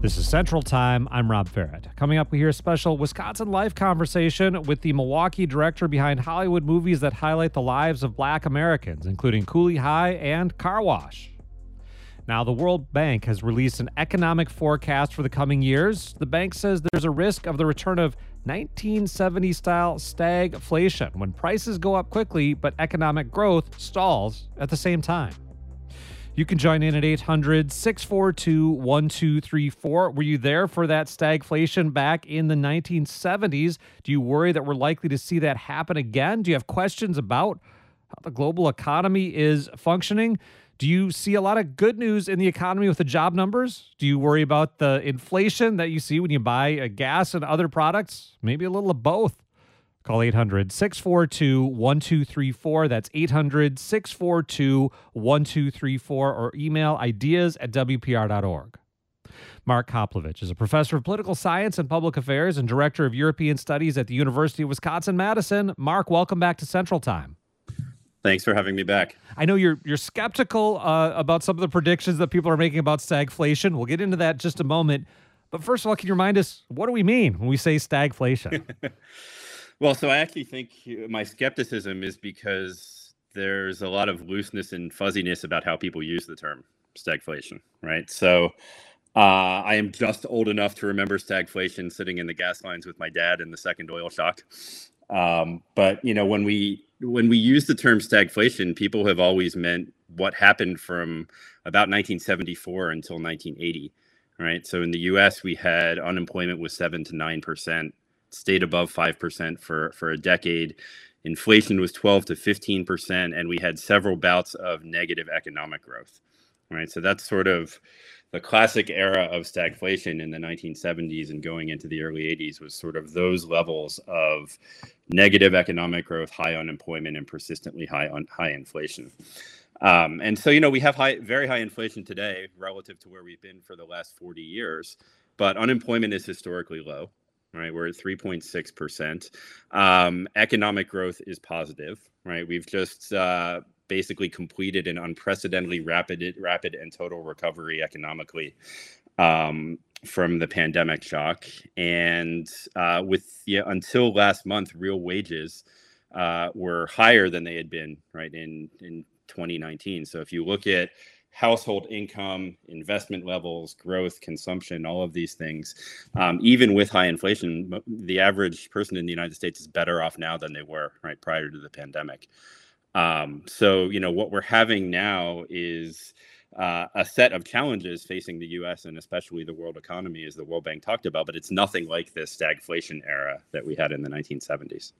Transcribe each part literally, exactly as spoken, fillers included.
This is Central Time. I'm Rob Farrett. Coming up, we hear a special Wisconsin Life conversation with the Milwaukee director behind Hollywood movies that highlight the lives of Black Americans, including Cooley High and Car Wash. Now, the World Bank has released an economic forecast for the coming years. The bank says there's a risk of the return of nineteen seventies-style stagflation, when prices go up quickly but economic growth stalls at the same time. You can join in at eight hundred, six four two, one two three four. Were you there for that stagflation back in the nineteen seventies? Do you worry that we're likely to see that happen again? Do you have questions about how the global economy is functioning? Do you see a lot of good news in the economy with the job numbers? Do you worry about the inflation that you see when you buy uh, gas and other products? Maybe a little of both. Call eight hundred, six four two, one two three four. That's eight hundred, six four two, one two three four, or email ideas at W P R dot org. Mark Koplovich is a professor of political science and public affairs and director of European studies at the University of Wisconsin-Madison. Mark, welcome back to Central Time. Thanks for having me back. I know you're you're skeptical uh, about some of the predictions that people are making about stagflation. We'll get into that in just a moment. But first of all, can you remind us, what do we mean when we say stagflation? Well, so I actually think my skepticism is because there's a lot of looseness and fuzziness about how people use the term stagflation, right? So uh, I am just old enough to remember stagflation sitting in the gas lines with my dad in the second oil shock. Um, but, you know, when we when we use the term stagflation, people have always meant what happened from about nineteen seventy-four until nineteen eighty, right? So in the U S, we had unemployment was seven to nine percent. Stayed above five percent for, for a decade. Inflation was twelve to fifteen percent, and we had several bouts of negative economic growth, right? So that's sort of the classic era of stagflation in the nineteen seventies and going into the early eighties was sort of those levels of negative economic growth, high unemployment, and persistently high un- high inflation. Um, and so, you know, we have high, very high inflation today relative to where we've been for the last forty years, but unemployment is historically low. Right, we're at three point six percent. Um, economic growth is positive, right? We've just uh, basically completed an unprecedentedly rapid, rapid and total recovery economically um, from the pandemic shock. And uh, with yeah, until last month, real wages uh, were higher than they had been, right, in in twenty nineteen. So if you look at household income, investment levels, growth, consumption, all of these things, um, even with high inflation, the average person in the United States is better off now than they were right prior to the pandemic. Um, so, you know, what we're having now is uh, a set of challenges facing the U S and especially the world economy, as the World Bank talked about, but it's nothing like this stagflation era that we had in the nineteen seventies.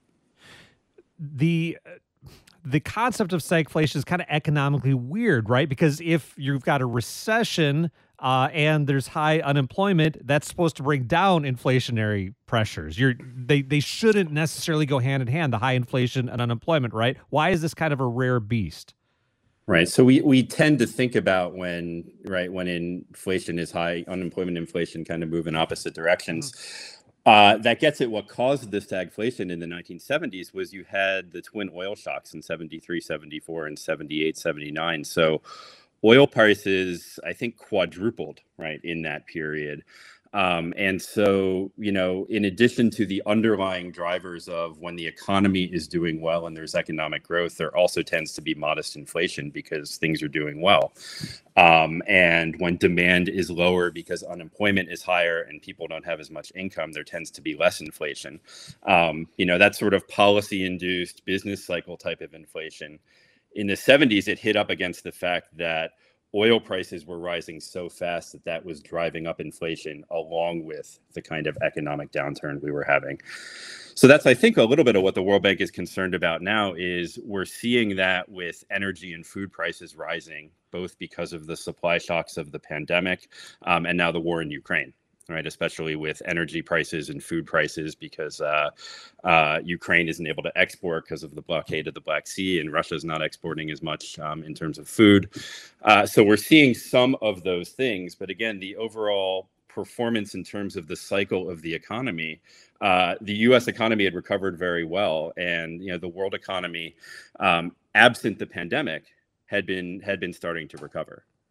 The The concept of stagflation is kind of economically weird, right? Because if you've got a recession uh, and there's high unemployment, that's supposed to bring down inflationary pressures. You're they they shouldn't necessarily go hand in hand, the high inflation and unemployment, right? Why is this kind of a rare beast? Right. So we, we tend to think about when, right, when inflation is high, unemployment, inflation kind of move in opposite directions. Mm-hmm. Uh, that gets at what caused the stagflation in the nineteen seventies was you had the twin oil shocks in seventy-three, seventy-four, and seventy-eight, seventy-nine. So oil prices, I think, quadrupled, right, in that period. Um, and so, you know, in addition to the underlying drivers of when the economy is doing well and there's economic growth, there also tends to be modest inflation because things are doing well. Um, and when demand is lower because unemployment is higher and people don't have as much income, there tends to be less inflation. Um, you know, that sort of policy-induced business cycle type of inflation. In the seventies, it hit up against the fact that oil prices were rising so fast that that was driving up inflation along with the kind of economic downturn we were having. So that's, I think, a little bit of what the World Bank is concerned about now is we're seeing that with energy and food prices rising, both because of the supply shocks of the pandemic um, and now the war in Ukraine. Right, especially with energy prices and food prices, because uh, uh, Ukraine isn't able to export because of the blockade of the Black Sea, and Russia's not exporting as much um, in terms of food. Uh, so we're seeing some of those things, but again, the overall performance in terms of the cycle of the economy, uh, the U S economy had recovered very well, and you know the world economy, um, absent the pandemic, had been had been starting to recover.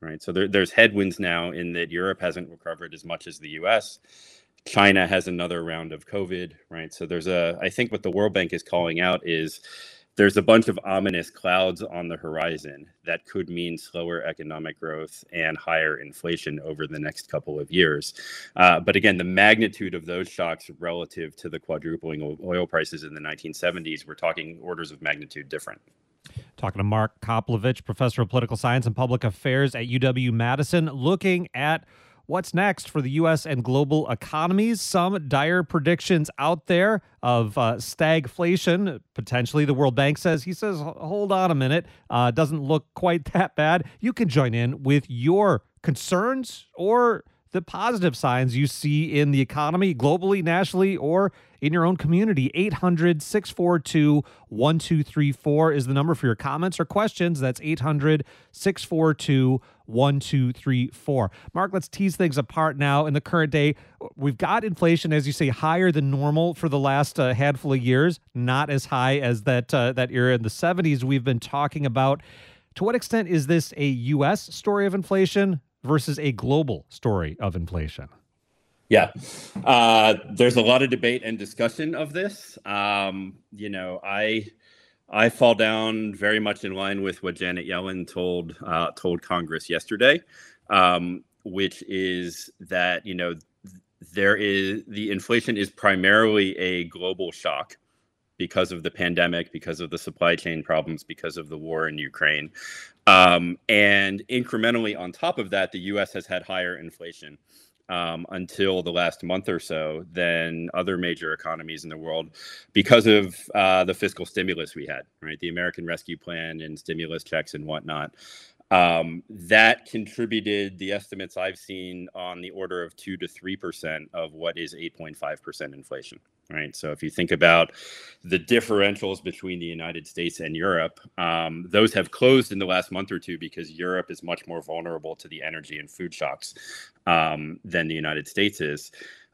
right? So there, there's headwinds now in that Europe hasn't recovered as much as the U S. China has another round of COVID, right? So there's a, I think what the World Bank is calling out is there's a bunch of ominous clouds on the horizon that could mean slower economic growth and higher inflation over the next couple of years. Uh, but again, the magnitude of those shocks relative to the quadrupling oil prices in the nineteen seventies, we're talking orders of magnitude different. Talking to Mark Koplovich, professor of political science and public affairs at U W-Madison, looking at what's next for the U S and global economies. Some dire predictions out there of uh, stagflation. Potentially, the World Bank says, he says, hold on a minute, uh, doesn't look quite that bad. You can join in with your concerns or the positive signs you see in the economy, globally, nationally, or in your own community. eight hundred, six four two, one two three four is the number for your comments or questions. That's eight hundred, six four two, one two three four. Mark, let's tease things apart now. In the current day, we've got inflation, as you say, higher than normal for the last uh, handful of years, not as high as that, uh, that era in the seventies we've been talking about. To what extent is this a U S story of inflation versus a global story of inflation? Yeah, uh, there's a lot of debate and discussion of this. Um, you know, I I fall down very much in line with what Janet Yellen told uh, told Congress yesterday, um, which is that you know there is the inflation is primarily a global shock because of the pandemic, because of the supply chain problems, because of the war in Ukraine. Um, and incrementally on top of that, the U S has had higher inflation um, until the last month or so than other major economies in the world because of uh, the fiscal stimulus we had, right? The American Rescue Plan and stimulus checks and whatnot. Um, that contributed, the estimates I've seen, on the order of two to three percent of what is eight point five percent inflation, right? So if you think about the differentials between the United States and Europe, um, those have closed in the last month or two because Europe is much more vulnerable to the energy and food shocks um, than the United States is.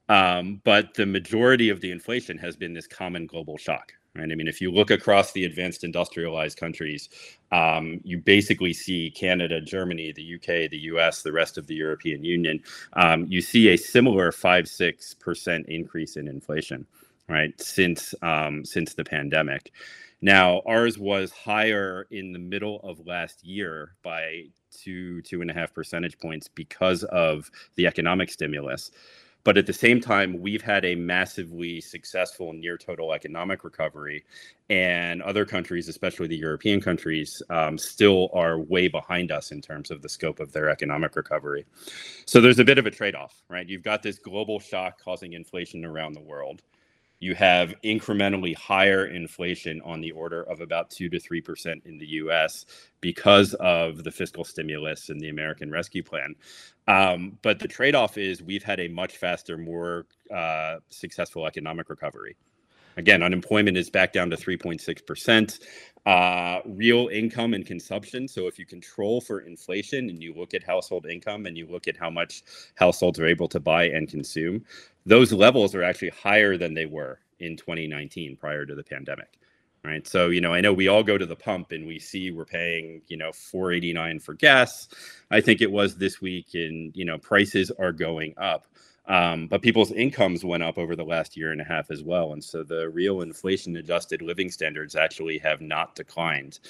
Um, but the majority of the inflation has been this common global shock. Right? I mean, if you look across the advanced industrialized countries, um, you basically see Canada, Germany, the U K, the U S, the rest of the European Union. Um, you see a similar five, six percent increase in inflation, right, since um, since the pandemic. Now, ours was higher in the middle of last year by two, two and a half percentage points because of the economic stimulus. But at the same time, we've had a massively successful near total economic recovery, and other countries, especially the European countries, um, still are way behind us in terms of the scope of their economic recovery. So there's a bit of a trade-off, right? You've got this global shock causing inflation around the world. You have incrementally higher inflation on the order of about two to three percent in the U S because of the fiscal stimulus and the American Rescue Plan. Um, but the trade-off is we've had a much faster, more uh, successful economic recovery. Again, unemployment is back down to three point six percent. Uh, real income and consumption. So if you control for inflation and you look at household income and you look at how much households are able to buy and consume, those levels are actually higher than they were in twenty nineteen prior to the pandemic. Right. So, you know, I know we all go to the pump and we see we're paying, you know, four eighty-nine for gas. I think it was this week, and, you know, prices are going up. Um, but people's incomes went up over the last year and a half as well. And so the real inflation adjusted living standards actually have not declined.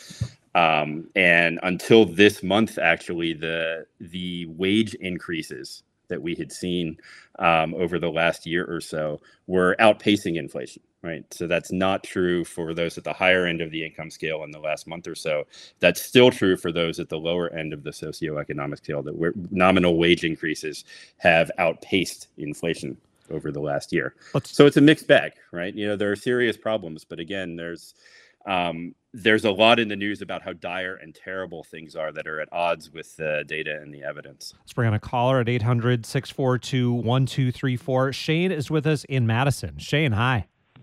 Um, and until this month, actually, the the wage increases that we had seen um, over the last year or so were outpacing inflation, right? So that's not true for those at the higher end of the income scale in the last month or so. That's still true for those at the lower end of the socioeconomic scale, that we're, nominal wage increases have outpaced inflation over the last year. Let's, so it's a mixed bag, right? You know, there are serious problems, but again, there's Um, there's a lot in the news about how dire and terrible things are that are at odds with the data and the evidence. Let's bring on a caller at eight hundred, six four two, one two three four. Shane is with us in Madison. Shane, hi.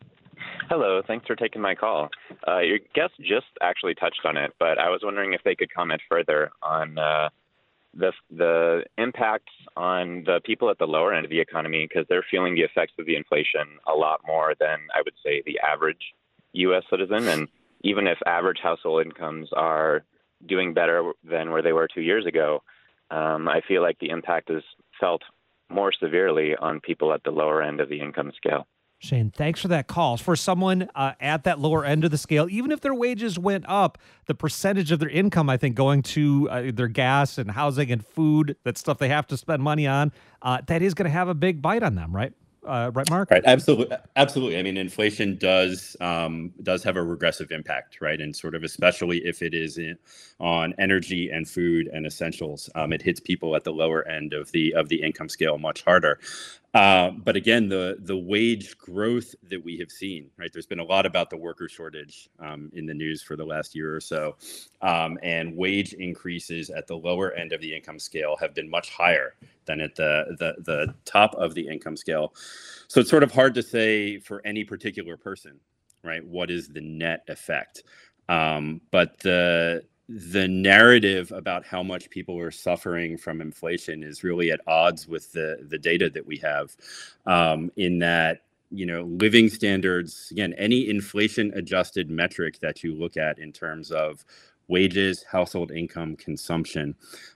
Hello. Thanks for taking my call. Uh, your guest just actually touched on it, but I was wondering if they could comment further on uh, the the impacts on the people at the lower end of the economy, because they're feeling the effects of the inflation a lot more than, I would say, the average U S citizen. And even if average household incomes are doing better than where they were two years ago, um, I feel like the impact is felt more severely on people at the lower end of the income scale. Shane, thanks for that call. For someone uh, at that lower end of the scale, even if their wages went up, the percentage of their income, I think, going to uh, their gas and housing and food, that stuff they have to spend money on, uh, that is going to have a big bite on them, right? Uh, right, Mark? Right, absolutely, absolutely. I mean, inflation does um, does have a regressive impact, right? And sort of especially if it is in, on energy and food and essentials, um, it hits people at the lower end of the of the income scale much harder. Uh, but again, the the wage growth that we have seen, right? There's been a lot about the worker shortage um, in the news for the last year or so, um, and wage increases at the lower end of the income scale have been much higher than at the the the top of the income scale. So it's sort of hard to say for any particular person, right? What is the net effect? Um, but the the narrative about how much people are suffering from inflation is really at odds with the the data that we have, um, in that, you know, living standards, again, any inflation adjusted metric that you look at in terms of wages, household income, consumption,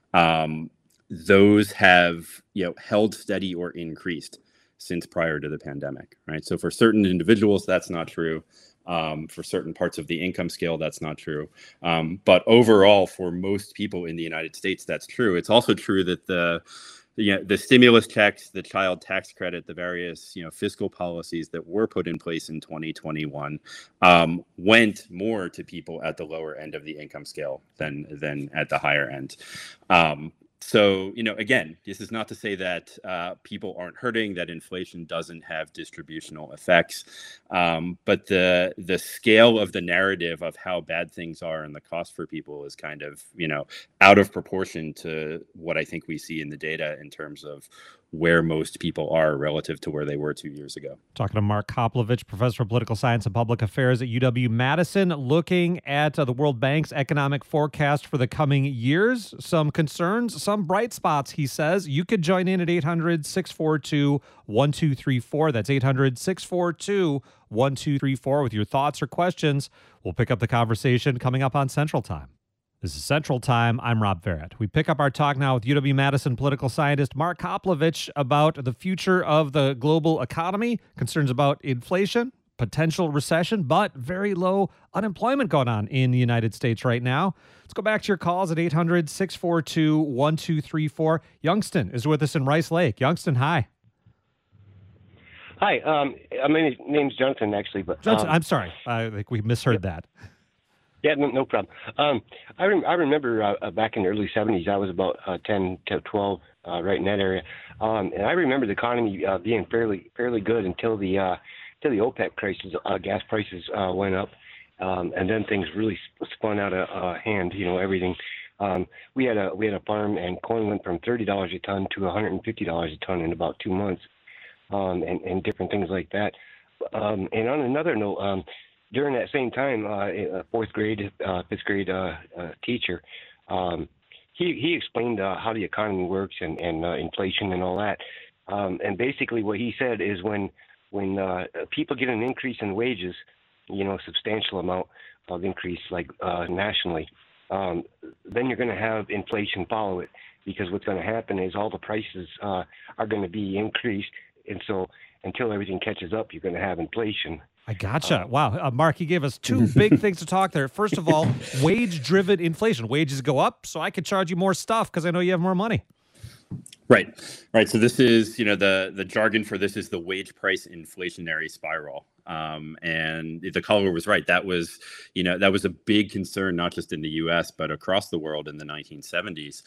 um, those have, you know, held steady or increased since prior to the pandemic, right? So for certain individuals, that's not true. Um, for certain parts of the income scale, that's not true. Um, but overall, for most people in the United States, that's true. It's also true that the, you know, the stimulus checks, the child tax credit, the various, you know, fiscal policies that were put in place in twenty twenty-one um, went more to people at the lower end of the income scale than than at the higher end. Um, So, you know, again, this is not to say that uh, people aren't hurting, that inflation doesn't have distributional effects, um, but the the scale of the narrative of how bad things are and the cost for people is kind of, you know, out of proportion to what I think we see in the data in terms of where most people are relative to where they were two years ago. Talking to Mark Koplovich, professor of political science and public affairs at U W Madison, looking at uh, the World Bank's economic forecast for the coming years. Some concerns, some bright spots, he says. You could join in at eight hundred, six four two, one two three four. That's eight hundred, six four two, one two three four with your thoughts or questions. We'll pick up the conversation coming up on Central Time. This is Central Time. I'm Rob Barrett. We pick up our talk now with U W Madison political scientist Mark Koplovich about the future of the global economy, concerns about inflation, potential recession, but very low unemployment going on in the United States right now. Let's go back to your calls at eight hundred, six four two, one two three four. Youngston is with us in Rice Lake. Youngston, hi. Hi. Um, my name's Jonathan, actually. but Johnson, um, I'm sorry. I think we misheard that. Yeah, no, no problem. Um, I, rem- I remember uh, back in the early seventies, I was about uh, ten to twelve, uh, right in that area, um, and I remember the economy uh, being fairly fairly good until the uh, until the OPEC crisis, uh, gas prices uh, went up, um, and then things really spun out of uh, hand. You know, everything. Um, we had a we had a farm, and corn went from thirty dollars a ton to one hundred fifty dollars a ton in about two months, um, and and different things like that. Um, and on another note. Um, During that same time, uh, a fourth grade, uh, fifth grade uh, uh, teacher, um, he he explained uh, how the economy works and, and uh, inflation and all that. Um, and basically, what he said is when when uh, people get an increase in wages, you know, a substantial amount of increase, like uh, nationally, um, then you're going to have inflation follow it, because what's going to happen is all the prices uh, are going to be increased, and so until everything catches up, you're going to have inflation. I gotcha. Wow. Uh, Mark, you gave us two big things to talk there. First of all, wage-driven inflation. Wages go up, so I could charge you more stuff because I know you have more money. Right. Right. So this is, you know, the, the jargon for this is the wage price inflationary spiral. Um, and the caller was right. That was, you know, that was a big concern, not just in the U S, but across the world in the nineteen seventies.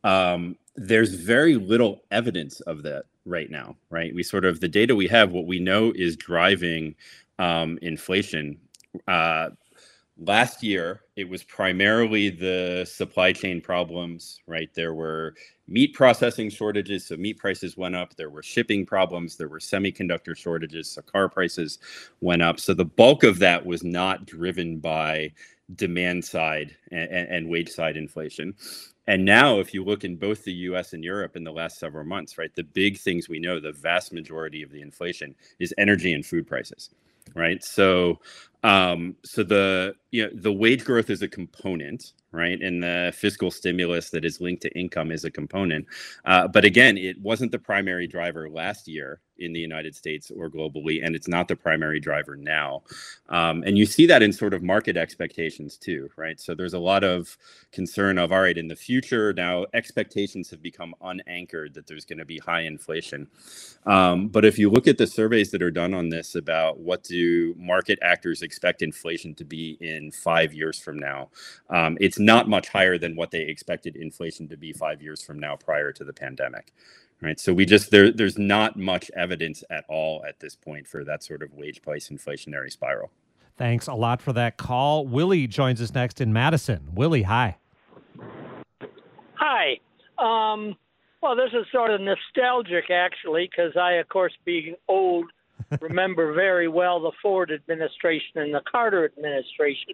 Um, there's very little evidence of that right now, right? We sort of, the data we have, what we know is driving um, inflation. Uh, last year, it was primarily the supply chain problems, right? There were meat processing shortages, so meat prices went up. There were shipping problems. There were semiconductor shortages, so car prices went up. So the bulk of that was not driven by demand side and, and wage side inflation. And now, if you look in both the U S and Europe in the last several months, right, the big things we know, the vast majority of the inflation is energy and food prices. right? So, um, so the you know the wage growth is a component, right, and the fiscal stimulus that is linked to income is a component. Uh, but again, it wasn't the primary driver last year in the United States or globally, and it's not the primary driver now. Um, and you see that in sort of market expectations too, right? So there's a lot of concern of, all right, in the future now expectations have become unanchored that there's going to be high inflation. Um, but if you look at the surveys that are done on this about what do market actors expect inflation to be in five years from now, um, it's not much higher than what they expected inflation to be five years from now prior to the pandemic. Right. So we just there there's not much evidence at all at this point for that sort of wage price inflationary spiral. Thanks a lot for that call. Willie joins us next in Madison. Willie, hi. Hi. Um, well, this is sort of nostalgic, actually, because I, of course, being old, remember very well the Ford administration and the Carter administration.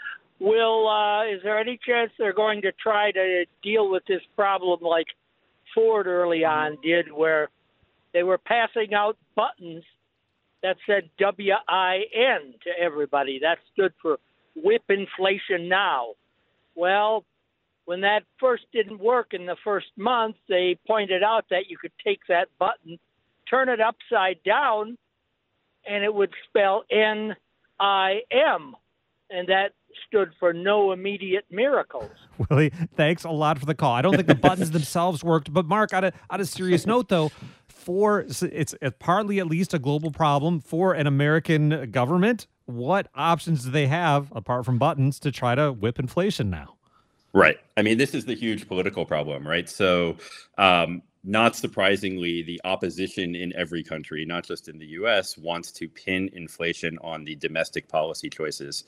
Will uh, is there any chance they're going to try to deal with this problem like Ford early on did, where they were passing out buttons that said W I N to everybody? That stood for Whip Inflation Now. Well, when that first didn't work in the first month, they pointed out that you could take that button, turn it upside down, and it would spell N I M. And that stood for no immediate miracles. Willie, thanks a lot for the call. I don't think the buttons themselves worked, but Mark, on a, on a serious note, though, for it's, it's partly at least a global problem for an American government. What options do they have, apart from buttons, to try to whip inflation now? Right. I mean, this is the huge political problem, right? So, um, not surprisingly, the opposition in every country, not just in the U S, wants to pin inflation on the domestic policy choices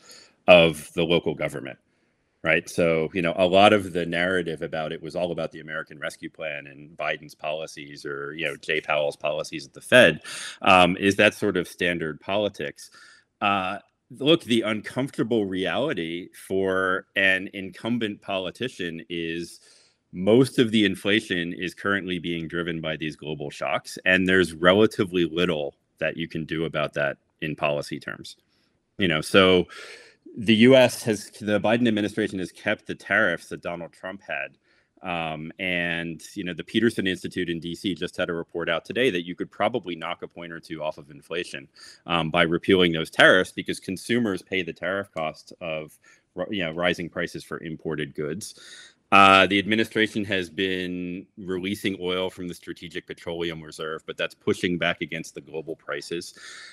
of the local government, right? So, you know, a lot of the narrative about it was all about the American Rescue Plan and Biden's policies, or, you know, Jay Powell's policies at the Fed. Um, is that sort of standard politics? Uh, look, the uncomfortable reality for an incumbent politician is most of the inflation is currently being driven by these global shocks, and there's relatively little that you can do about that in policy terms. You know, so the U S has, the Biden administration has kept the tariffs that Donald Trump had. Um, and, you know, the Peterson Institute in D C just had a report out today that you could probably knock a point or two off of inflation um, by repealing those tariffs, because consumers pay the tariff cost of, you know, rising prices for imported goods. Uh, the administration has been releasing oil from the Strategic Petroleum Reserve, but that's pushing back against the global prices.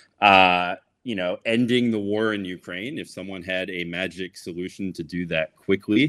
Uh, you know, ending the war in Ukraine, if someone had a magic solution to do that quickly,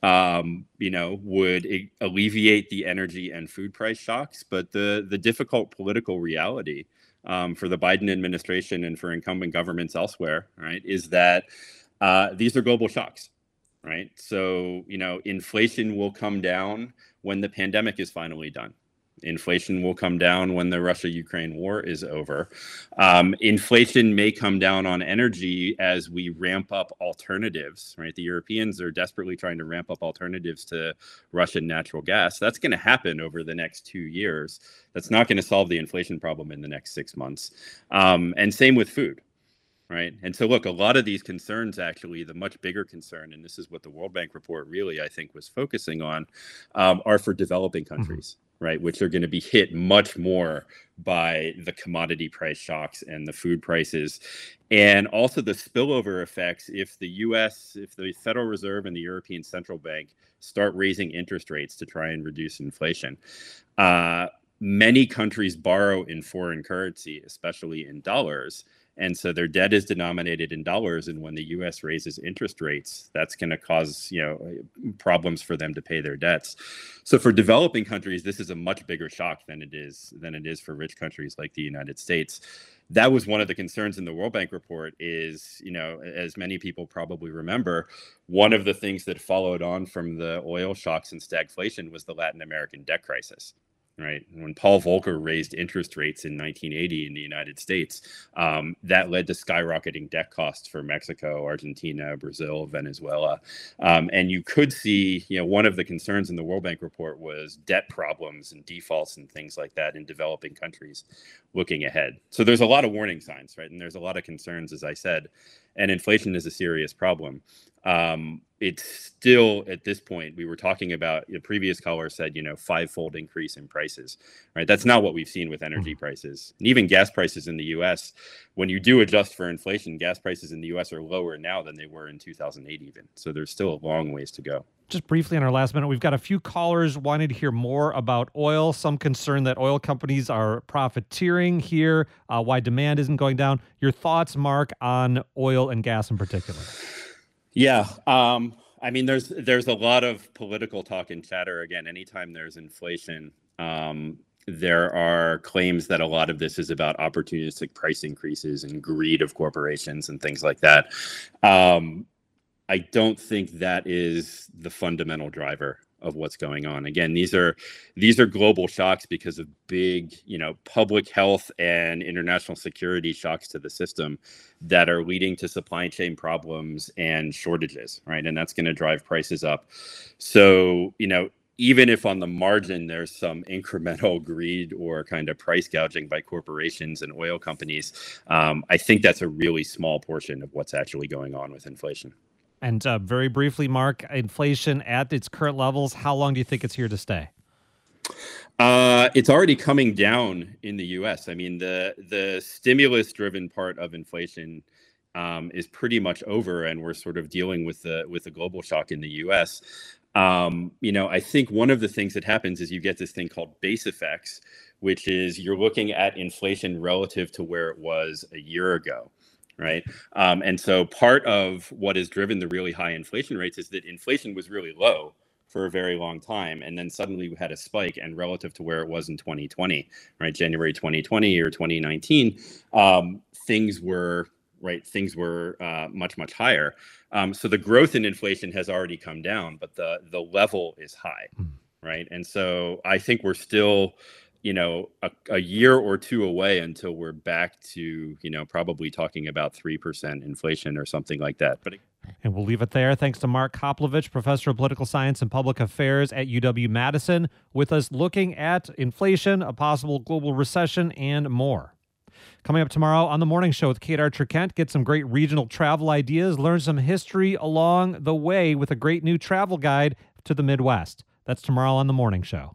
um, you know, would alleviate the energy and food price shocks. But the the difficult political reality um, for the Biden administration and for incumbent governments elsewhere, right, is that uh, these are global shocks. Right. So, you know, inflation will come down when the pandemic is finally done. Inflation will come down when the Russia-Ukraine war is over. Um, inflation may come down on energy as we ramp up alternatives, right? The Europeans are desperately trying to ramp up alternatives to Russian natural gas. That's going to happen over the next two years. That's not going to solve the inflation problem in the next six months. Um, and same with food. Right. And so, look, a lot of these concerns, actually, the much bigger concern, and this is what the World Bank report really, I think, was focusing on, um, are for developing countries, mm-hmm. right, which are going to be hit much more by the commodity price shocks and the food prices, and also the spillover effects if the U S, if the Federal Reserve and the European Central Bank start raising interest rates to try and reduce inflation. Uh, many countries borrow in foreign currency, especially in dollars. And so their debt is denominated in dollars. And when the U S raises interest rates, that's going to cause, you know, problems for them to pay their debts. So for developing countries, this is a much bigger shock than it is than it is for rich countries like the United States. That was one of the concerns in the World Bank report is, you know, as many people probably remember, one of the things that followed on from the oil shocks and stagflation was the Latin American debt crisis. right? When Paul Volcker raised interest rates in nineteen eighty in the United States, um, that led to skyrocketing debt costs for Mexico, Argentina, Brazil, Venezuela. Um, and you could see, you know, one of the concerns in the World Bank report was debt problems and defaults and things like that in developing countries looking ahead. So there's a lot of warning signs, right? And there's a lot of concerns, as I said, and inflation is a serious problem. Um, it's still at this point, we were talking about, the previous caller said, you know, five-fold increase in prices, right? That's not what we've seen with energy prices. And even gas prices in the U S, when you do adjust for inflation, gas prices in the U S are lower now than they were in two thousand eight even. So there's still a long ways to go. Just briefly in our last minute, we've got a few callers wanting to hear more about oil, some concern that oil companies are profiteering here, uh, why demand isn't going down. Your thoughts, Mark, on oil and gas in particular? Yeah, um, I mean, there's there's a lot of political talk and chatter. Again, anytime there's inflation, um, there are claims that a lot of this is about opportunistic price increases and greed of corporations and things like that. Um, I don't think that is the fundamental driver of what's going on. Again, these are these are global shocks because of big, you know, public health and international security shocks to the system that are leading to supply chain problems and shortages, right? And that's going to drive prices up. So, you know, even if on the margin there's some incremental greed or kind of price gouging by corporations and oil companies, um, I think that's a really small portion of what's actually going on with inflation. And uh, very briefly, Mark, inflation at its current levels, how long do you think it's here to stay? Uh, it's already coming down in the U S. I mean, the the stimulus-driven part of inflation um, is pretty much over, and we're sort of dealing with the with the global shock in the U S. Um, you know, I think one of the things that happens is you get this thing called base effects, which is you're looking at inflation relative to where it was a year ago. Right. Um, and so part of what has driven the really high inflation rates is that inflation was really low for a very long time. And then suddenly we had a spike, and relative to where it was in twenty twenty, right, January twenty twenty or twenty nineteen, um, things were right. Things were uh, much, much higher. Um, so the growth in inflation has already come down, but the the level is high. Right. And so I think we're still, you know, a, a year or two away until we're back to, you know, probably talking about three percent inflation or something like that. But And we'll leave it there. Thanks to Mark Koplovich, professor of political science and public affairs at U W-Madison, with us looking at inflation, a possible global recession, and more. Coming up tomorrow on The Morning Show with Kate Archer-Kent, get some great regional travel ideas, learn some history along the way with a great new travel guide to the Midwest. That's tomorrow on The Morning Show.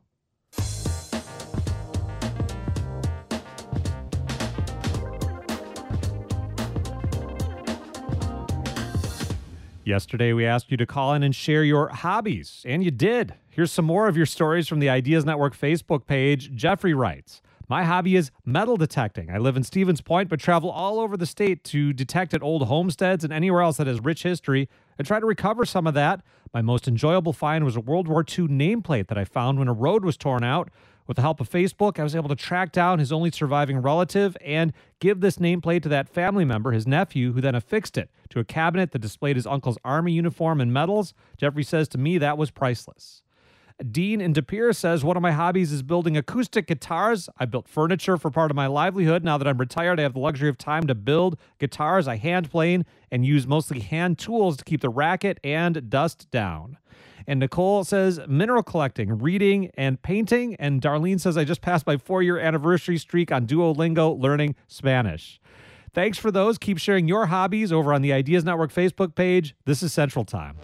Yesterday, we asked you to call in and share your hobbies, and you did. Here's some more of your stories from the Ideas Network Facebook page. Jeffrey writes, my hobby is metal detecting. I live in Stevens Point, but travel all over the state to detect at old homesteads and anywhere else that has rich history and try to recover some of that. My most enjoyable find was a World War Two nameplate that I found when a road was torn out. With the help of Facebook, I was able to track down his only surviving relative and give this nameplate to that family member, his nephew, who then affixed it to a cabinet that displayed his uncle's army uniform and medals. Jeffrey says, to me, that was priceless. Dean in De Pere says, one of my hobbies is building acoustic guitars. I built furniture for part of my livelihood. Now that I'm retired, I have the luxury of time to build guitars. I hand plane and use mostly hand tools to keep the racket and dust down. And Nicole says, mineral collecting, reading, and painting. And Darlene says, I just passed my four-year anniversary streak on Duolingo learning Spanish. Thanks for those. Keep sharing your hobbies over on the Ideas Network Facebook page. This is Central Time.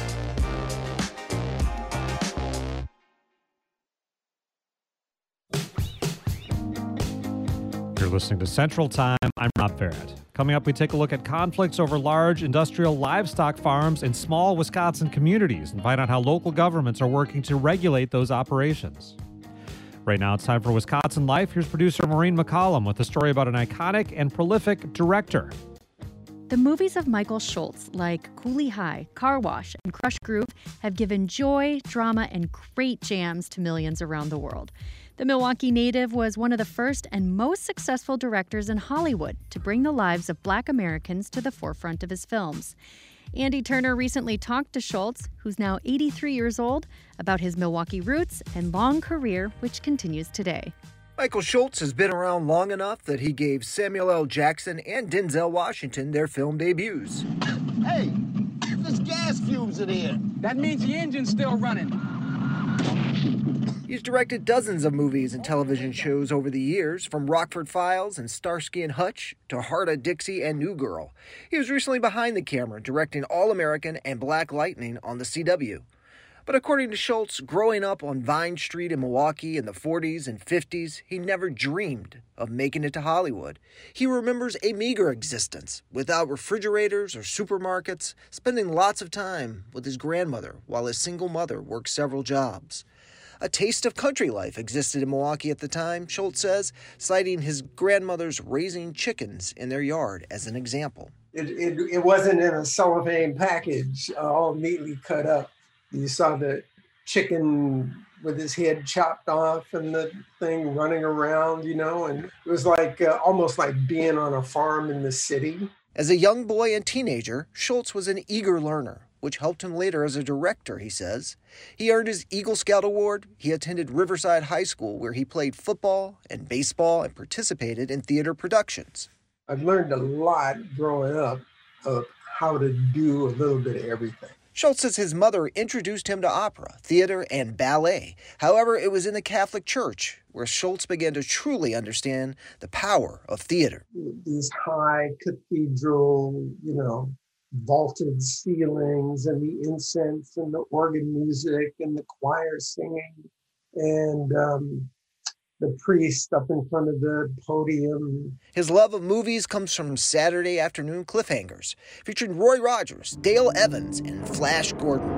You're listening to Central Time. I'm Rob Barrett. Coming up, we take a look at conflicts over large industrial livestock farms in small Wisconsin communities and find out how local governments are working to regulate those operations. Right now, it's time for Wisconsin Life. Here's producer Maureen McCollum with a story about an iconic and prolific director. The movies of Michael Schultz, like Cooley High, Car Wash, and Crush Groove, have given joy, drama, and great jams to millions around the world. The Milwaukee native was one of the first and most successful directors in Hollywood to bring the lives of Black Americans to the forefront of his films. Andy Turner recently talked to Schultz, who's now eighty-three years old, about his Milwaukee roots and long career, which continues today. Michael Schultz has been around long enough that he gave Samuel L. Jackson and Denzel Washington their film debuts. Hey, there's gas fumes in here. That means the engine's still running. He's directed dozens of movies and television shows over the years, from Rockford Files and Starsky and Hutch to Heart of Dixie and New Girl. He was recently behind the camera directing All-American and Black Lightning on the C W. But according to Schultz, growing up on Vine Street in Milwaukee in the forties and fifties, he never dreamed of making it to Hollywood. He remembers a meager existence, without refrigerators or supermarkets, spending lots of time with his grandmother while his single mother worked several jobs. A taste of country life existed in Milwaukee at the time, Schultz says, citing his grandmother's raising chickens in their yard as an example. It, it, it wasn't in a cellophane package, uh, all neatly cut up. You saw the chicken with his head chopped off and the thing running around, you know, and it was like uh, almost like being on a farm in the city. As a young boy and teenager, Schultz was an eager learner, which helped him later as a director, he says. He earned his Eagle Scout Award. He attended Riverside High School, where he played football and baseball and participated in theater productions. I've learned a lot growing up of how to do a little bit of everything. Schultz says his mother introduced him to opera, theater, and ballet. However, it was in the Catholic Church where Schultz began to truly understand the power of theater. These high cathedral, you know, vaulted ceilings and the incense and the organ music and the choir singing and um, the priest up in front of the podium. His love of movies comes from Saturday afternoon cliffhangers, featuring Roy Rogers, Dale Evans, and Flash Gordon.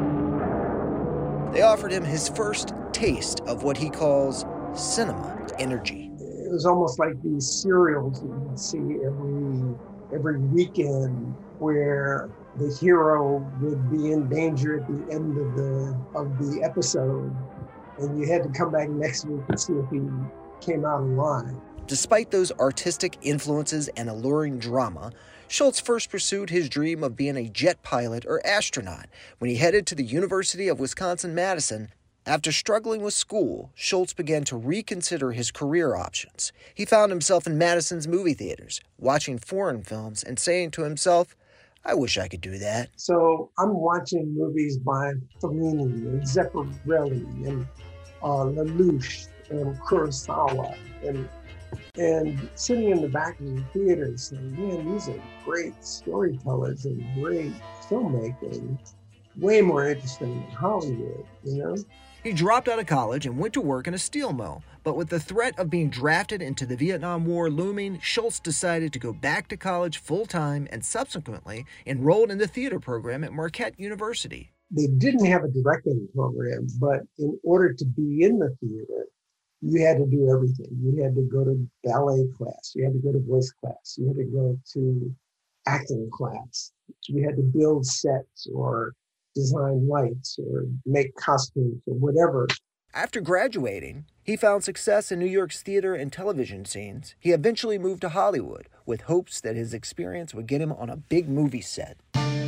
They offered him his first taste of what he calls cinema energy. It was almost like these serials you would see every every weekend, where the hero would be in danger at the end of the of the episode, and you had to come back next week and see if he came out alive. Despite those artistic influences and alluring drama, Schultz first pursued his dream of being a jet pilot or astronaut when he headed to the University of Wisconsin-Madison. After struggling with school, Schultz began to reconsider his career options. He found himself in Madison's movie theaters, watching foreign films and saying to himself, I wish I could do that. So I'm watching movies by Fellini and Zeffirelli and uh, Lelouch and Kurosawa and and sitting in the back of the theater saying, man, these are great storytellers and great filmmaking, way more interesting than Hollywood, you know? He dropped out of college and went to work in a steel mill, but with the threat of being drafted into the Vietnam War looming, Schultz decided to go back to college full-time and subsequently enrolled in the theater program at Marquette University. They didn't have a directing program, but in order to be in the theater, you had to do everything. You had to go to ballet class, you had to go to voice class, you had to go to acting class, you had to build sets or design lights or make costumes or whatever. After graduating, he found success in New York's theater and television scenes. He eventually moved to Hollywood with hopes that his experience would get him on a big movie set.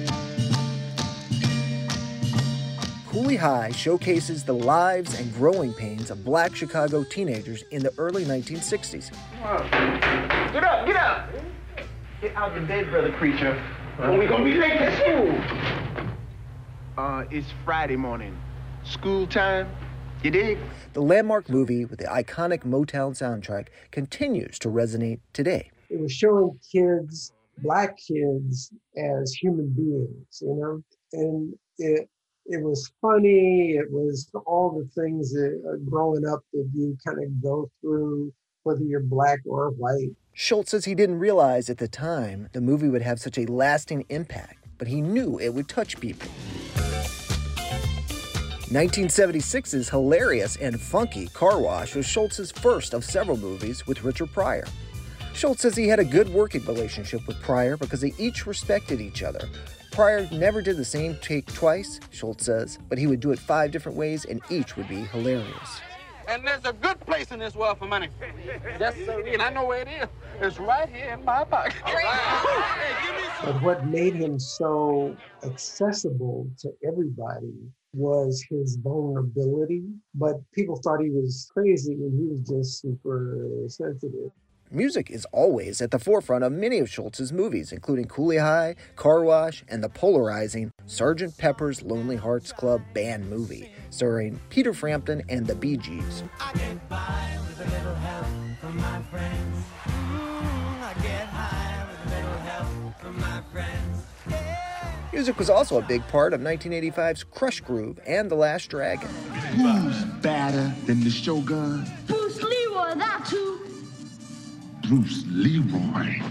Cooley High showcases the lives and growing pains of black Chicago teenagers in the early nineteen sixties. Get up, get up! Get out of bed, brother creature. Or we gonna be late to school. Uh, it's Friday morning. School time, you dig? The landmark movie with the iconic Motown soundtrack continues to resonate today. It was showing kids, black kids, as human beings, you know? And it it was funny. It was all the things that uh, growing up that you kind of go through, whether you're black or white. Schultz says he didn't realize at the time the movie would have such a lasting impact, but he knew it would touch people. nineteen seventy-six's hilarious and funky Car Wash was Schultz's first of several movies with Richard Pryor. Schultz says he had a good working relationship with Pryor because they each respected each other. Pryor never did the same take twice, Schultz says, but he would do it five different ways and each would be hilarious. And there's a good place in this world for money. Yes, sir. And I know where it is. It's right here in my pocket. But what made him so accessible to everybody was his vulnerability. But people thought he was crazy and he was just super sensitive. Music is always at the forefront of many of Schultz's movies, including Cooley High, Car Wash, and the polarizing Sergeant Pepper's Lonely Hearts Club Band movie, starring Peter Frampton and the Bee Gees. I get by with a little help from my friends. Mm, I get high with a little help from my friends. Yeah. Music was also a big part of nineteen eighty-five's Crush Groove and The Last Dragon. Who's badder than the Shogun? Bruce Leroy, that too. Bruce Leroy.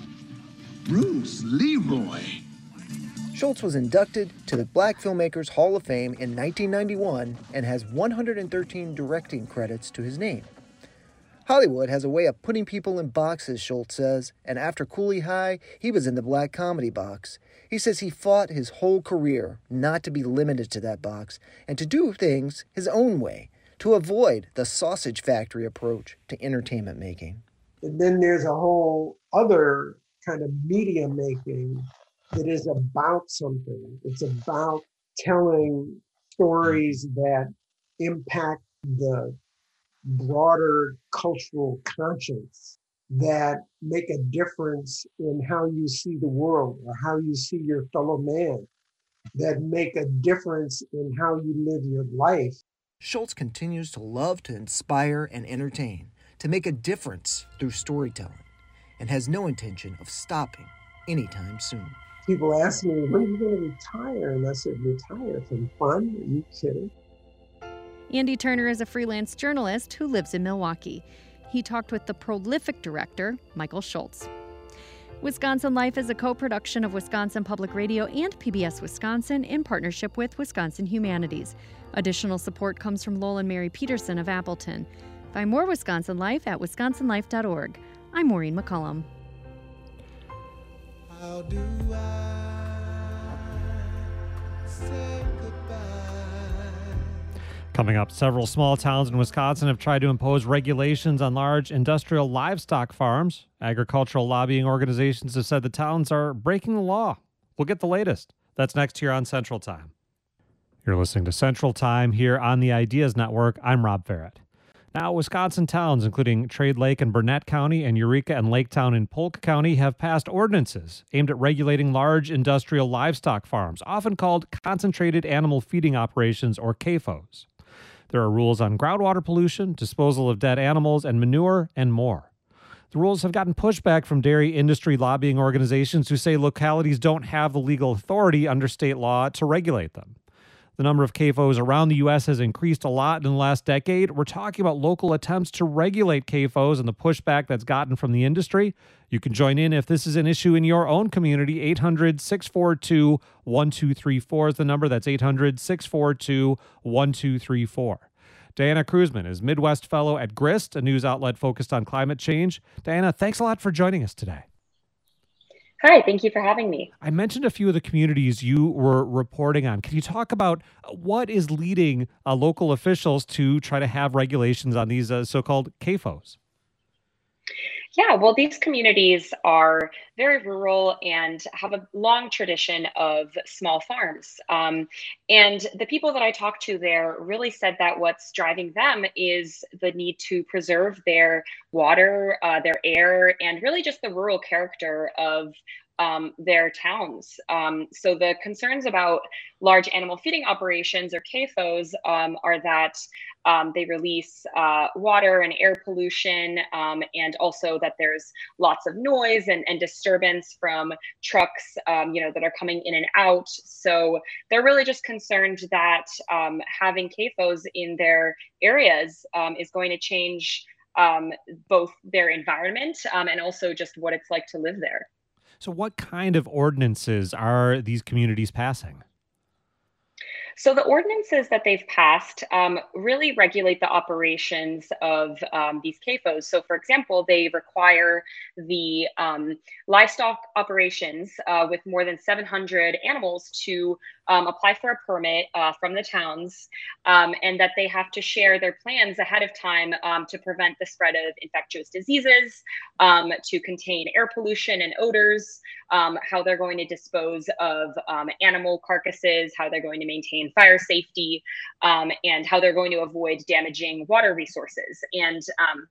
Bruce Leroy. Schultz was inducted to the Black Filmmakers Hall of Fame in nineteen ninety-one and has one hundred thirteen directing credits to his name. Hollywood has a way of putting people in boxes, Schultz says, and after Cooley High, he was in the black comedy box. He says he fought his whole career not to be limited to that box and to do things his own way, to avoid the sausage factory approach to entertainment making. And then there's a whole other kind of media making that is about something. It's about telling stories that impact the broader cultural conscience, that make a difference in how you see the world or how you see your fellow man, that make a difference in how you live your life. Schultz continues to love to inspire and entertain, to make a difference through storytelling, and has no intention of stopping anytime soon. People ask me, when are you going to retire? And I said, retire from fun? Are you kidding? Andy Turner is a freelance journalist who lives in Milwaukee. He talked with the prolific director, Michael Schultz. Wisconsin Life is a co-production of Wisconsin Public Radio and P B S Wisconsin in partnership with Wisconsin Humanities. Additional support comes from Lowell and Mary Peterson of Appleton. Find more Wisconsin Life at wisconsin life dot org. I'm Maureen McCullum. How do I say goodbye? Coming up, several small towns in Wisconsin have tried to impose regulations on large industrial livestock farms. Agricultural lobbying organizations have said the towns are breaking the law. We'll get the latest. That's next here on Central Time. You're listening to Central Time here on the Ideas Network. I'm Rob Farrett. Now, Wisconsin towns, including Trade Lake in Burnett County and Eureka and Laketown in Polk County, have passed ordinances aimed at regulating large industrial livestock farms, often called concentrated animal feeding operations, or C A F Os. There are rules on groundwater pollution, disposal of dead animals and manure, and more. The rules have gotten pushback from dairy industry lobbying organizations who say localities don't have the legal authority under state law to regulate them. The number of C A F Os around the U S has increased a lot in the last decade. We're talking about local attempts to regulate C A F Os and the pushback that's gotten from the industry. You can join in if this is an issue in your own community. eight hundred, six four two, one two three four is the number. That's eight hundred, six four two, one two three four. Diana Kruzman is Midwest Fellow at GRIST, a news outlet focused on climate change. Diana, thanks a lot for joining us today. Hi, thank you for having me. I mentioned a few of the communities you were reporting on. Can you talk about what is leading uh, local officials to try to have regulations on these uh, so-called C A F Os? Yeah, well, these communities are very rural and have a long tradition of small farms. Um, and the people that I talked to there really said that what's driving them is the need to preserve their water, uh, their air, and really just the rural character of um, their towns. Um, so the concerns about large animal feeding operations, or C A F Os, um, are that Um, they release uh, water and air pollution, um, and also that there's lots of noise and, and disturbance from trucks, um, you know, that are coming in and out. So they're really just concerned that um, having C A F Os in their areas um, is going to change um, both their environment um, and also just what it's like to live there. So what kind of ordinances are these communities passing? So the ordinances that they've passed um, really regulate the operations of um, these C A F Os. So for example, they require the um, livestock operations uh, with more than seven hundred animals to um, apply for a permit uh, from the towns, um, and that they have to share their plans ahead of time um, to prevent the spread of infectious diseases, um, to contain air pollution and odors, um, how they're going to dispose of um, animal carcasses, how they're going to maintain fire safety, um, and how they're going to avoid damaging water resources. And um,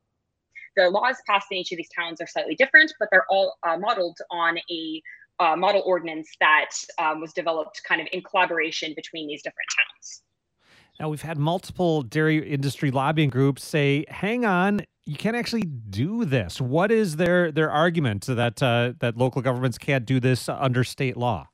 the laws passed in each of these towns are slightly different, but they're all uh, modeled on a uh, model ordinance that um, was developed kind of in collaboration between these different towns. Now, we've had multiple dairy industry lobbying groups say, hang on, you can't actually do this. What is their their argument that uh, that local governments can't do this under state law?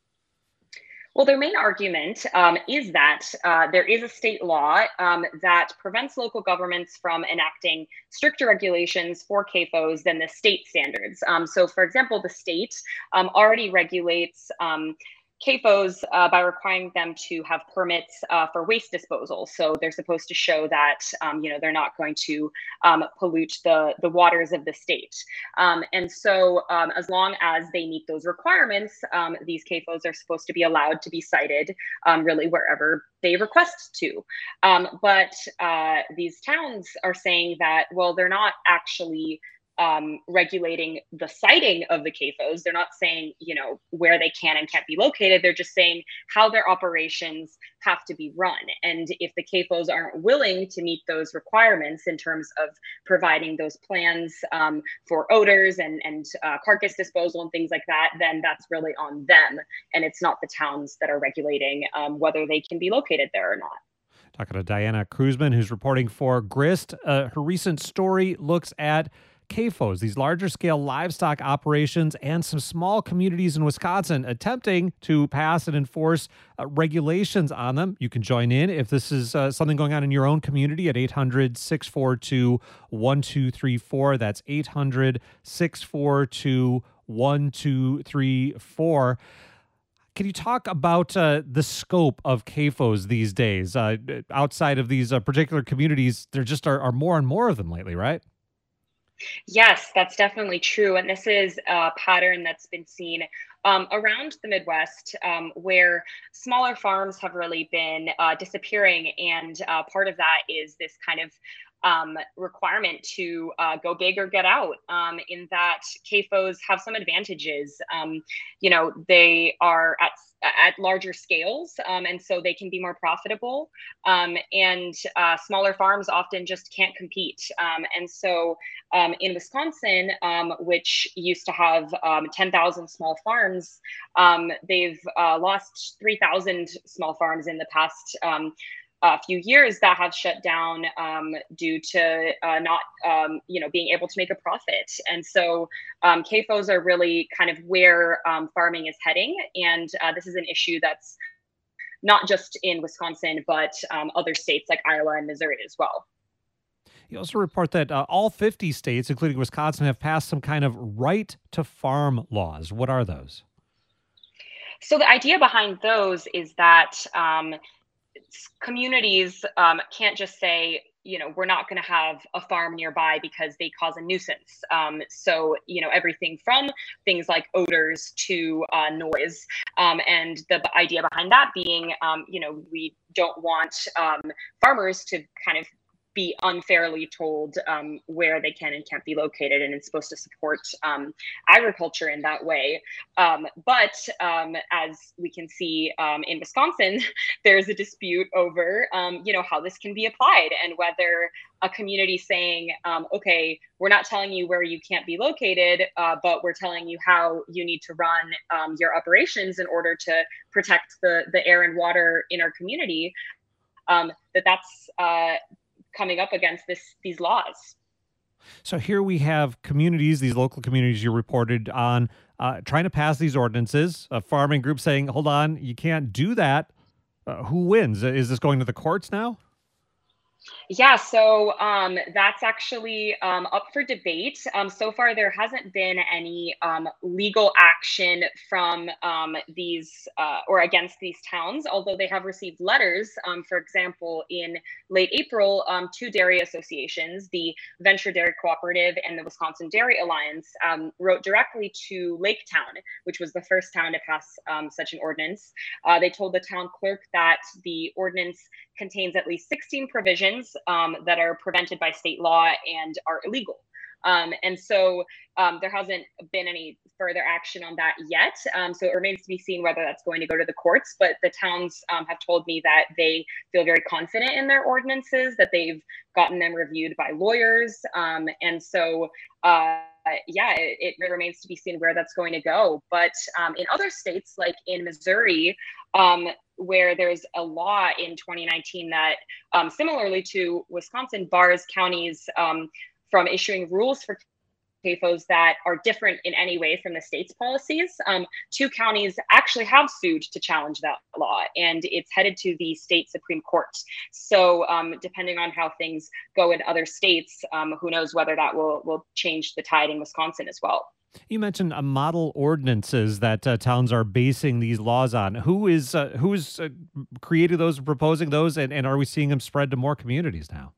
Well, their main argument um, is that uh, there is a state law um, that prevents local governments from enacting stricter regulations for C A F Os than the state standards. Um, so, for example, the state um, already regulates um, C A F Os uh, by requiring them to have permits uh, for waste disposal. So they're supposed to show that um, you know they're not going to um, pollute the the waters of the state. Um, and so um, as long as they meet those requirements, um, these C A F Os are supposed to be allowed to be cited um, really wherever they request to. Um, but uh, these towns are saying that, well, they're not actually Um, regulating the siting of the C A F Os. They're not saying, you know, where they can and can't be located. They're just saying how their operations have to be run. And if the C A F Os aren't willing to meet those requirements in terms of providing those plans um, for odors and, and uh, carcass disposal and things like that, then that's really on them. And it's not the towns that are regulating um, whether they can be located there or not. Talking to Diana Kruzman, who's reporting for Grist. Uh, her recent story looks at C A F Os, these larger scale livestock operations, and some small communities in Wisconsin attempting to pass and enforce uh, regulations on them. You can join in if this is uh, something going on in your own community at eight hundred, six four two, one two three four. That's eight hundred, six four two, one two three four. Can you talk about uh, the scope of C A F Os these days? Uh, outside of these uh, particular communities, there just are, are more and more of them lately, right? Yes, that's definitely true. And this is a pattern that's been seen um, around the Midwest, um, where smaller farms have really been uh, disappearing. And uh, part of that is this kind of um, requirement to uh, go big or get out, um, in that C A F Os have some advantages. Um, you know, they are at at larger scales, um, and so they can be more profitable. Um, and uh, smaller farms often just can't compete. Um, and so um, in Wisconsin, um, which used to have um, ten thousand small farms, um, they've uh, lost three thousand small farms in the past um, a few years that have shut down um, due to uh, not, um, you know, being able to make a profit. And so um, C A F Os are really kind of where um, farming is heading. And uh, this is an issue that's not just in Wisconsin, but um, other states like Iowa and Missouri as well. You also report that uh, all fifty states, including Wisconsin, have passed some kind of right to farm laws. What are those? So the idea behind those is that um, communities um, can't just say, you know, we're not going to have a farm nearby because they cause a nuisance. Um, so, you know, everything from things like odors to uh, noise. Um, and the idea behind that being, um, you know, we don't want um, farmers to kind of be unfairly told um, where they can and can't be located, and it's supposed to support um, agriculture in that way. Um, but um, as we can see um, in Wisconsin, there's a dispute over, um, you know, how this can be applied, and whether a community saying, um, okay, we're not telling you where you can't be located, uh, but we're telling you how you need to run um, your operations in order to protect the the air and water in our community. Um, that that's uh, coming up against this these laws. So here we have communities, these local communities you reported on, uh, trying to pass these ordinances, a farming group saying, hold on, you can't do that. Uh, who wins? Is this going to the courts now? Yeah, so um, that's actually um, up for debate. Um, so far, there hasn't been any um, legal action from um, these uh, or against these towns, although they have received letters. Um, for example, in late April, um, two dairy associations, the Venture Dairy Cooperative and the Wisconsin Dairy Alliance, um, wrote directly to Lake Town, which was the first town to pass um, such an ordinance. Uh, they told the town clerk that the ordinance contains at least sixteen provisions um, that are prevented by state law and are illegal. Um, and so um, there hasn't been any further action on that yet. Um, so it remains to be seen whether that's going to go to the courts. But the towns um, have told me that they feel very confident in their ordinances, that they've gotten them reviewed by lawyers. Um, and so, uh, yeah, it, it remains to be seen where that's going to go. But um, in other states, like in Missouri, um, where there's a law in twenty nineteen that, um, similarly to Wisconsin, bars counties um, from issuing rules for C A F Os that are different in any way from the state's policies. Um, two counties actually have sued to challenge that law, and it's headed to the state Supreme Court. So um, depending on how things go in other states, um, who knows whether that will, will change the tide in Wisconsin as well. You mentioned uh, model ordinances that uh, towns are basing these laws on. Who is uh, who is uh, creating those, proposing those, and, and are we seeing them spread to more communities now?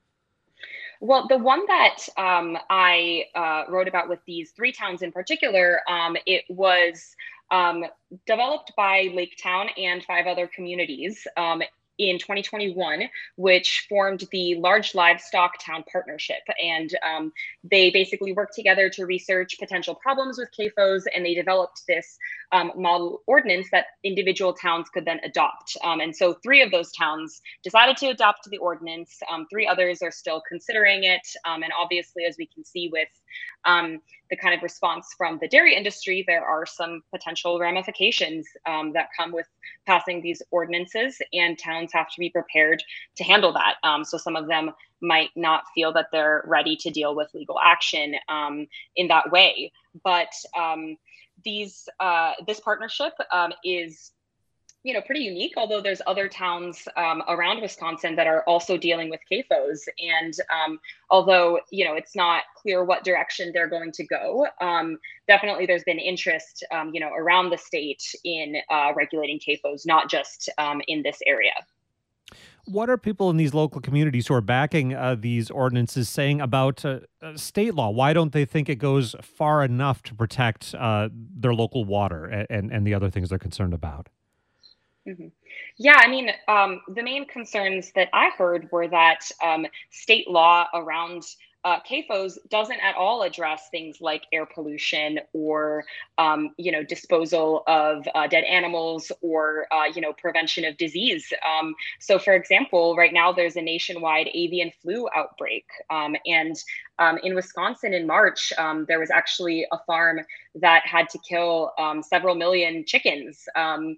Well, the one that um, I uh, wrote about with these three towns in particular, um, it was um, developed by Lake Town and five other communities um, in twenty twenty-one, which formed the Large Livestock Town Partnership. And um, they basically worked together to research potential problems with C A F Os, and they developed this um, model ordinance that individual towns could then adopt. Um, and so three of those towns decided to adopt the ordinance. Um, three others are still considering it. Um, and obviously, as we can see with um, the kind of response from the dairy industry, there are some potential ramifications um, that come with passing these ordinances, and towns have to be prepared to handle that. Um, so some of them might not feel that they're ready to deal with legal action um, in that way. But um, these uh, this partnership um, is you know, pretty unique, although there's other towns um, around Wisconsin that are also dealing with C A F Os. And um, although, you know, it's not clear what direction they're going to go, um, definitely there's been interest, um, you know, around the state in uh, regulating C A F Os, not just um, in this area. What are people in these local communities who are backing uh, these ordinances saying about uh, uh, state law? Why don't they think it goes far enough to protect uh, their local water and, and, and the other things they're concerned about? Mm-hmm. Yeah, I mean, um, the main concerns that I heard were that um, state law around uh, C A F Os doesn't at all address things like air pollution or, um, you know, disposal of uh, dead animals or, uh, you know, prevention of disease. Um, so, for example, right now there's a nationwide avian flu outbreak. Um, and um, in Wisconsin in March, um, there was actually a farm that had to kill um, several million chickens Um,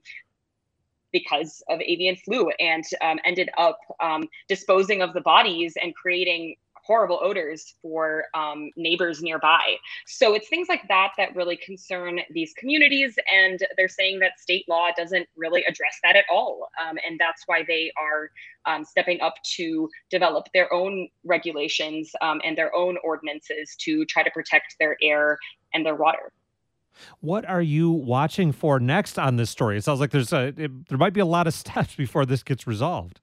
because of avian flu, and um, ended up um, disposing of the bodies and creating horrible odors for um, neighbors nearby. So it's things like that that really concern these communities, and they're saying that state law doesn't really address that at all. Um, and that's why they are um, stepping up to develop their own regulations um, and their own ordinances to try to protect their air and their water. What are you watching for next on this story? It sounds like there's a it, there might be a lot of steps before this gets resolved.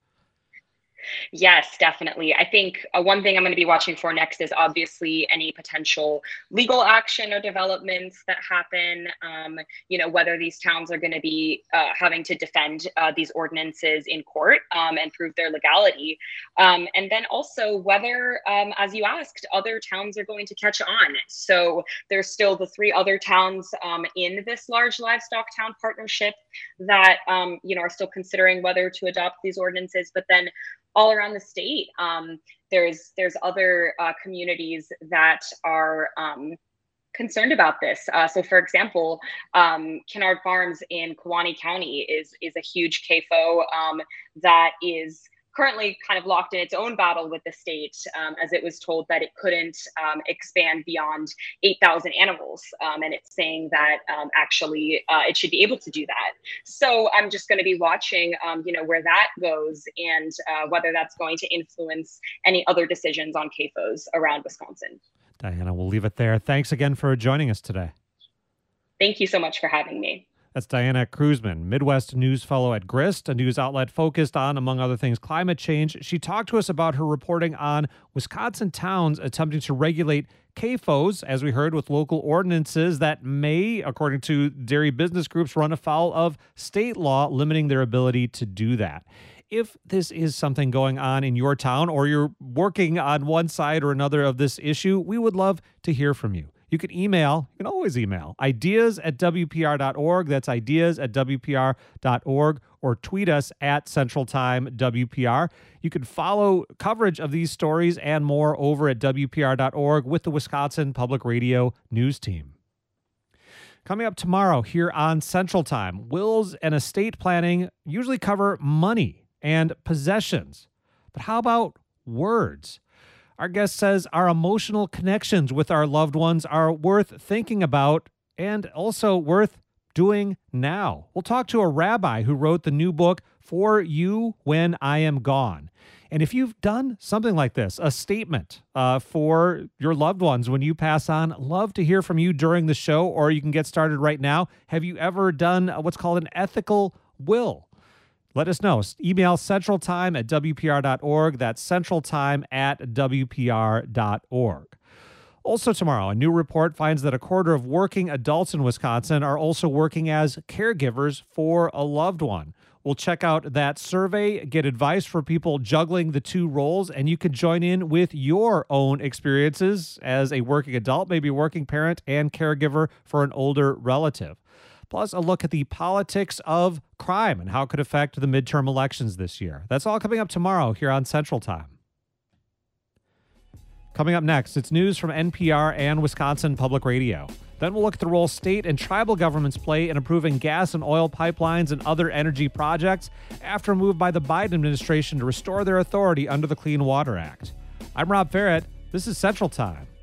Yes, definitely. I think uh, one thing I'm going to be watching for next is obviously any potential legal action or developments that happen. Um, you know, whether these towns are going to be uh, having to defend uh, these ordinances in court um, and prove their legality. Um, and then also whether, um, as you asked, other towns are going to catch on. So there's still the three other towns um, in this large livestock town partnership that, um, you know, are still considering whether to adopt these ordinances. But then all around the state, um, there's there's other uh, communities that are um, concerned about this. Uh, so, for example, um, Kennard Farms in Kewaunee County is is a huge C A F O um, that is currently kind of locked in its own battle with the state, um, as it was told that it couldn't um, expand beyond eight thousand animals. Um, and it's saying that um, actually uh, it should be able to do that. So I'm just going to be watching, um, you know, where that goes and uh, whether that's going to influence any other decisions on C A F Os around Wisconsin. Diana, we'll leave it there. Thanks again for joining us today. Thank you so much for having me. That's Diana Kruzman, Midwest News Fellow at Grist, a news outlet focused on, among other things, climate change. She talked to us about her reporting on Wisconsin towns attempting to regulate C A F Os, as we heard, with local ordinances that may, according to dairy business groups, run afoul of state law limiting their ability to do that. If this is something going on in your town or you're working on one side or another of this issue, we would love to hear from you. You can email, you can always email, ideas at W P R dot org. That's ideas at W P R dot org, or tweet us at Central Time W P R. You can follow coverage of these stories and more over at W P R dot org with the Wisconsin Public Radio news team. Coming up tomorrow here on Central Time, wills and estate planning usually cover money and possessions. But how about words? Our guest says our emotional connections with our loved ones are worth thinking about and also worth doing now. We'll talk to a rabbi who wrote the new book, For You When I Am Gone. And if you've done something like this, a statement uh, for your loved ones when you pass on, love to hear from you during the show, or you can get started right now. Have you ever done what's called an ethical will? Let us know. Email centraltime at W P R dot org. That's centraltime at W P R dot org. Also tomorrow, a new report finds that a quarter of working adults in Wisconsin are also working as caregivers for a loved one. We'll check out that survey, get advice for people juggling the two roles, and you can join in with your own experiences as a working adult, maybe a working parent and caregiver for an older relative. Plus, a look at the politics of crime and how it could affect the midterm elections this year. That's all coming up tomorrow here on Central Time. Coming up next, it's news from N P R and Wisconsin Public Radio. Then we'll look at the role state and tribal governments play in improving gas and oil pipelines and other energy projects after a move by the Biden administration to restore their authority under the Clean Water Act. I'm Rob Farrett. This is Central Time.